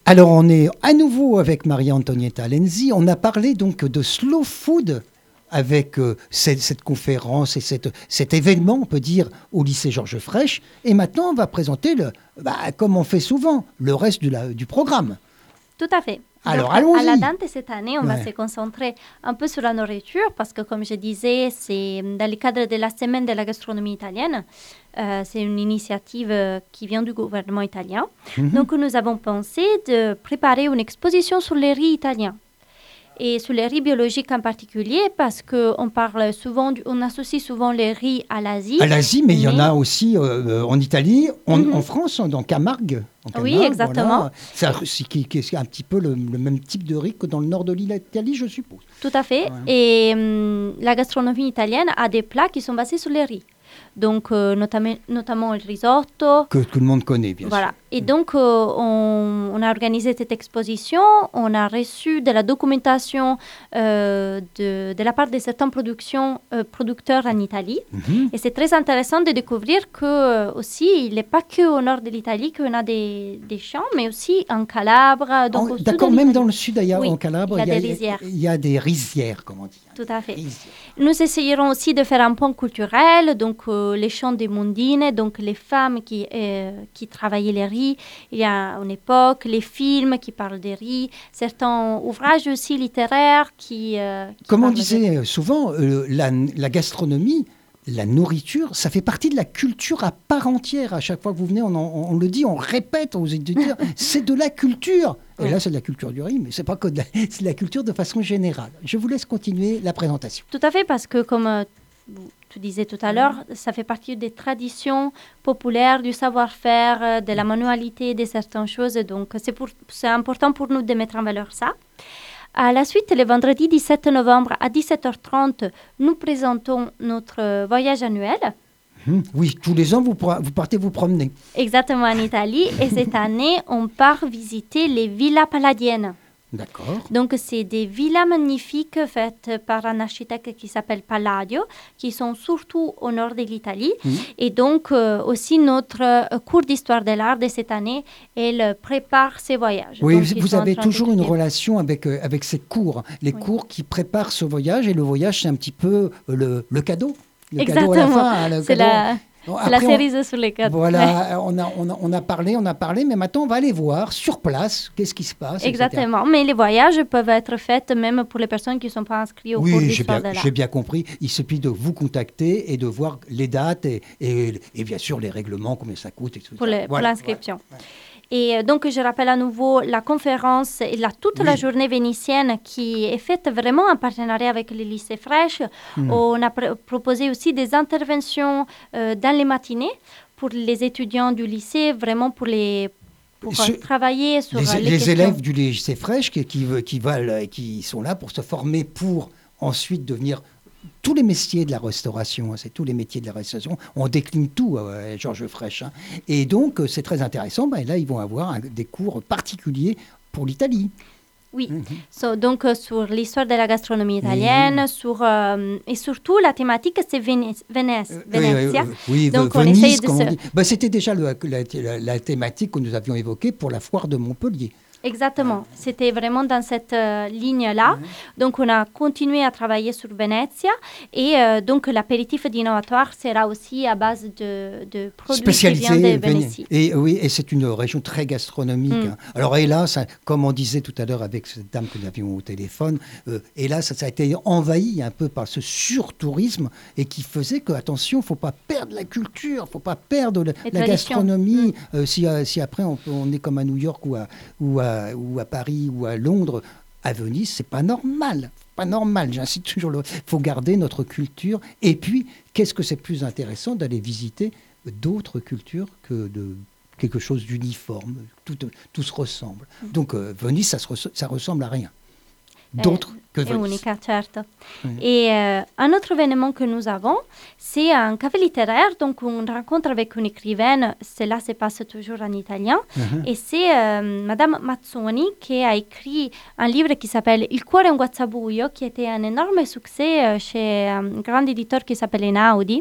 Alors, on est à nouveau avec Maria Antonietta Lenzi. On a parlé donc de slow food avec cette conférence et cet événement, on peut dire, au lycée Georges Frêche. Et maintenant, on va présenter, comme on fait souvent, le reste du programme. Tout à fait. Alors, donc, allons-y. à la date de cette année, on va se concentrer un peu sur la nourriture parce que, comme je disais, c'est dans le cadre de la semaine de la gastronomie italienne. C'est une initiative qui vient du gouvernement italien. Donc, nous avons pensé de préparer une exposition sur les riz italiens. Et sur les riz biologiques en particulier, parce qu'on parle souvent, on associe souvent les riz à l'Asie. À l'Asie, mais il y en a aussi en Italie, en France, dans Camargue. Oui, exactement. Voilà. C'est un petit peu le même type de riz que dans le nord de l'Italie, je suppose. Tout à fait. Ouais. Et la gastronomie italienne a des plats qui sont basés sur les riz. Donc, notamment le risotto. Que tout le monde connaît, bien sûr. Et donc, on a organisé cette exposition. On a reçu de la documentation de la part de certains producteurs en Italie. Et c'est très intéressant de découvrir qu'aussi, il n'est pas qu'au nord de l'Italie qu'on a des champs, mais aussi en Calabre. Donc d'accord, même dans le sud, en Calabre, il y a des rizières. Il y a des rizières, comme on dit. Tout à fait. Nous essayerons aussi de faire un point culturel, donc les chants des mondines, donc les femmes qui travaillaient les riz. Il y a une époque, les films qui parlent des riz, certains ouvrages aussi littéraires qui comme on disait souvent, la gastronomie, la nourriture, ça fait partie de la culture à part entière. À chaque fois que vous venez, on le dit, on répète aux éditeurs, c'est de la culture. Et là, c'est de la culture du riz, mais c'est pas que c'est de la culture de façon générale. Je vous laisse continuer la présentation. Tout à fait, parce que comme tu disais tout à l'heure, ça fait partie des traditions populaires, du savoir-faire, de la manualité, de certaines choses. Donc, c'est important pour nous de mettre en valeur ça. À la suite, le vendredi 17 novembre à 17h30, nous présentons notre voyage annuel. Oui, tous les ans, vous partez vous promener. Exactement, en Italie. Et cette année, on part visiter les villas palladiennes. D'accord. Donc, c'est des villas magnifiques faites par un architecte qui s'appelle Palladio, qui sont surtout au nord de l'Italie. Et donc, aussi notre cours d'histoire de l'art de cette année, elle prépare ces voyages. Oui, donc, vous avez toujours une relation avec ces cours, les cours qui préparent ce voyage. Et le voyage, c'est un petit peu le cadeau. Le exactement. Cadeau à la fin. C'est la cerise sur les cadeaux. Voilà, on a parlé, mais maintenant on va aller voir sur place qu'est-ce qui se passe. Exactement, etc. mais les voyages peuvent être faits même pour les personnes qui ne sont pas inscrites au cours d'histoire de l'art. Oui, j'ai bien compris. Il suffit de vous contacter et de voir les dates et bien sûr les règlements, combien ça coûte, etc. Pour l'inscription. Ouais. Et donc, je rappelle à nouveau la conférence et toute la journée vénitienne qui est faite vraiment en partenariat avec le lycée Frêche. On a proposé aussi des interventions dans les matinées pour les étudiants du lycée, vraiment pour travailler sur les élèves du lycée Frêche qui sont là pour se former pour ensuite devenir tous les métiers de la restauration, c'est tous les métiers de la restauration, on décline tout à Georges Frêche. Et donc, c'est très intéressant. Là, ils vont avoir des cours particuliers pour l'Italie. Oui, donc sur l'histoire de la gastronomie italienne, et surtout la thématique, c'est Venezia. Oui, donc Venise, on essaye de c'était déjà la thématique que nous avions évoquée pour la foire de Montpellier. Exactement, c'était vraiment dans cette ligne-là. Donc, on a continué à travailler sur Venezia et donc l'apéritif d'innovatoire sera aussi à base de produits qui viennent de Venise. Et c'est une région très gastronomique. Alors, hélas, comme on disait tout à l'heure avec cette dame que nous avions au téléphone, hélas, ça a été envahi un peu par ce surtourisme et qui faisait que, attention, il ne faut pas perdre la culture, il ne faut pas perdre la gastronomie. Si après, on est comme à New York ou à Paris ou à Londres, à Venise, c'est pas normal. Pas normal, j'insiste toujours. Il faut garder notre culture. Et puis, qu'est-ce que c'est plus intéressant d'aller visiter d'autres cultures que de quelque chose d'uniforme. Tout se ressemble. Donc, Venise, ça ressemble à rien. D'autres que Venise. È unica, certo. Et un autre événement que nous avons, c'est un café littéraire, donc une rencontre avec une écrivaine. Cela se passe toujours en italien. Et c'est Madame Mazzoni qui a écrit un livre qui s'appelle Il cuore è un guazzabuio, qui était un énorme succès chez un grand éditeur qui s'appelle Einaudi.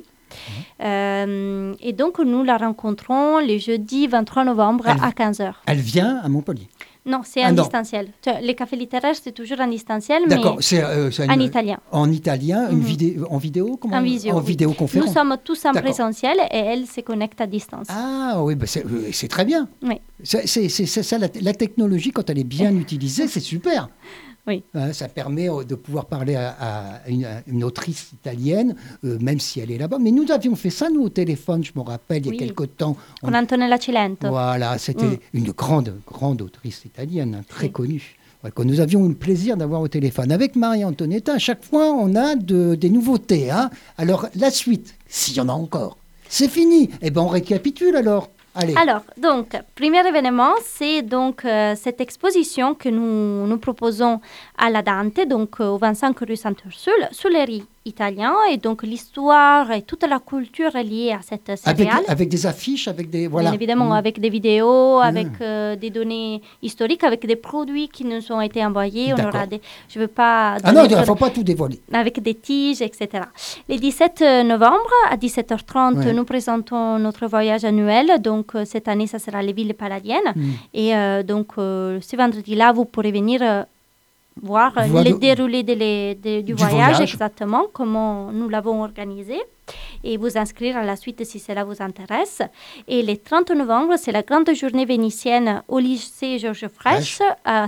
Et donc, nous la rencontrons le jeudi 23 novembre à 15h. Elle vient à Montpellier. Non, c'est en distanciel. Les cafés littéraires, c'est toujours en distanciel, mais en italien. En italien, en vidéo comment? En vidéoconférence. Nous sommes tous en présentiel et elle se connecte à distance. Ah oui, c'est très bien. Oui. C'est ça, la technologie, quand elle est bien utilisée, c'est super. Oui. Ça permet de pouvoir parler à une autrice italienne, même si elle est là-bas. Mais nous avions fait ça, nous, au téléphone, je me rappelle, il y a quelque temps. Con Antonella Cilento. Voilà, c'était une grande autrice italienne, très connue, que nous avions le plaisir d'avoir au téléphone. Avec Maria-Antonietta, à chaque fois, on a des nouveautés. Alors, la suite, s'il y en a encore, c'est fini. Eh bien, on récapitule alors. Allez. Alors, donc, premier événement, c'est donc cette exposition que nous proposons à la Dante, donc au 25 rue Sainte-Ursule, sur les riz italiens, et donc l'histoire et toute la culture liée à cette céréale. Avec des affiches, avec des... Voilà. Bien évidemment, avec des vidéos, avec des données historiques, avec des produits qui nous ont été envoyés. On aura je ne veux pas... Ah non, il ne faut pas tout dévoiler. Avec des tiges, etc. Le 17 novembre, à 17h30, nous présentons notre voyage annuel. Donc, cette année, ça sera les villes palladiennes. Et donc, ce vendredi-là, vous pourrez venir... voir le déroulé du voyage, exactement, comment nous l'avons organisé, et vous inscrire à la suite si cela vous intéresse. Et le 30 novembre, c'est la grande journée vénitienne au lycée Georges Frêche à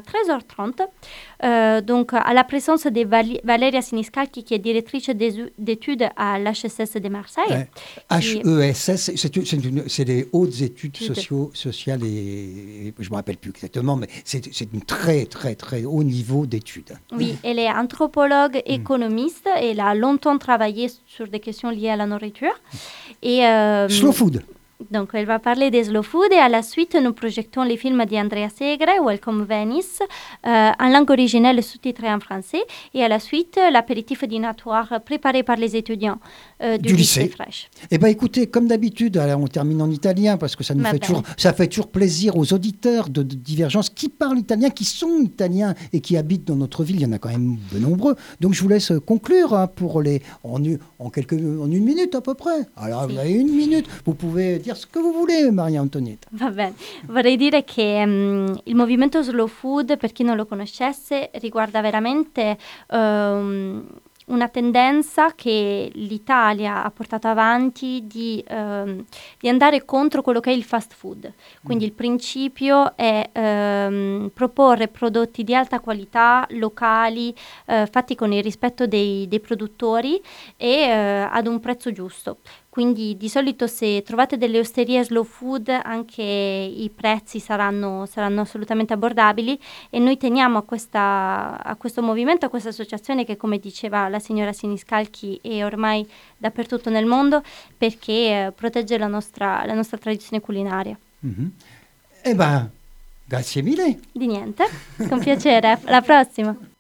13h30. Donc, à la présence de Valeria Siniscalchi, qui est directrice d'études à l'HESS de Marseille. HESS, c'est les hautes études sociales et je ne me rappelle plus exactement, mais c'est un très, très, très haut niveau d'études. Oui, elle est anthropologue, économiste, et elle a longtemps travaillé sur des questions liées à la nourriture. Et, Slow food. Donc, elle va parler des slow food, et à la suite, nous projetons les films d'Andrea Segre, Welcome Venice, en langue originale sous-titrée en français, et à la suite, l'apéritif dînatoire préparé par les étudiants du lycée Frêche. Eh bien, écoutez, comme d'habitude, on termine en italien, parce que ça fait toujours plaisir aux auditeurs de Divergence qui parlent italien, qui sont italiens et qui habitent dans notre ville. Il y en a quand même de nombreux. Donc, je vous laisse conclure en une minute à peu près. Alors, vous avez une minute. Vous pouvez dire ce che vous voulez, Maria Antonietta. Va bene, vorrei dire che il movimento Slow Food, per chi non lo conoscesse, riguarda veramente una tendenza che l'Italia ha portato avanti di andare contro quello che è il fast food. Quindi il principio è proporre prodotti di alta qualità, locali, fatti con il rispetto dei produttori e ad un prezzo giusto. Quindi di solito se trovate delle osterie slow food anche i prezzi saranno assolutamente abbordabili, e noi teniamo a questo movimento, a questa associazione che, come diceva la signora Siniscalchi, è ormai dappertutto nel mondo, perché protegge la nostra tradizione culinaria. Mm-hmm. Eh ben, grazie mille. Di niente, con piacere, alla prossima.